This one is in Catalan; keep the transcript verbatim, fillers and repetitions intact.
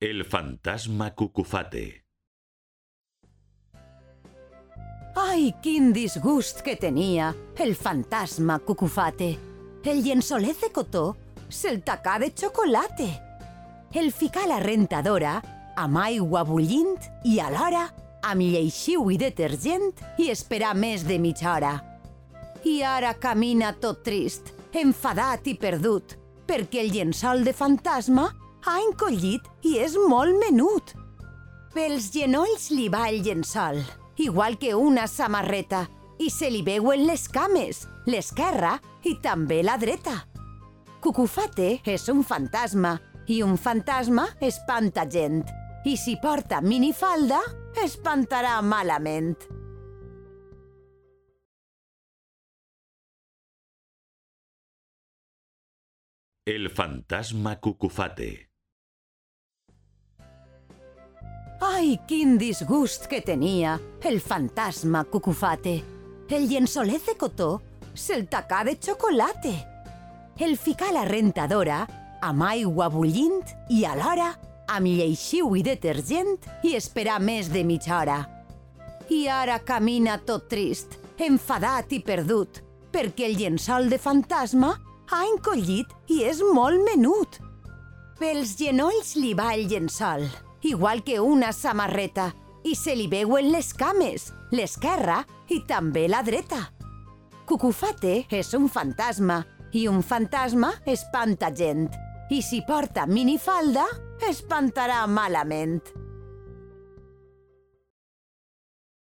El fantasma Cucufate. Ai, quin disgust que tenia el fantasma Cucufate. El llençolet de cotó se'l tacà de xocolate. El ficà a la rentadora amb aigua bullint i alhora amb lleixiu i detergent i esperar més de mitja hora. I ara camina tot trist, enfadat i perdut, perquè el llençol de fantasma ha encollit i és molt menut. Pels genolls li va el llençol, igual que una samarreta, i se li veuen les cames, l'esquerra i també la dreta. Cucufate és un fantasma, i un fantasma espanta gent. I si porta minifalda, espantarà malament. El fantasma Cucufate. Ai, quin disgust que tenia el fantasma Cucufate. El llençolet de cotó se'l tacà de xocolate. El ficà a la rentadora amb aigua bullint i alhora amb lleixiu i detergent i esperar més de mitja hora. I ara camina tot trist, enfadat i perdut, perquè el llençol de fantasma ha encollit i és molt menut. Pels genolls li va el llençol, igual que una samarreta, i se li veuen les cames, l'esquerra i també la dreta. Cucufate és un fantasma, i un fantasma espanta gent. I si porta minifalda, espantarà malament.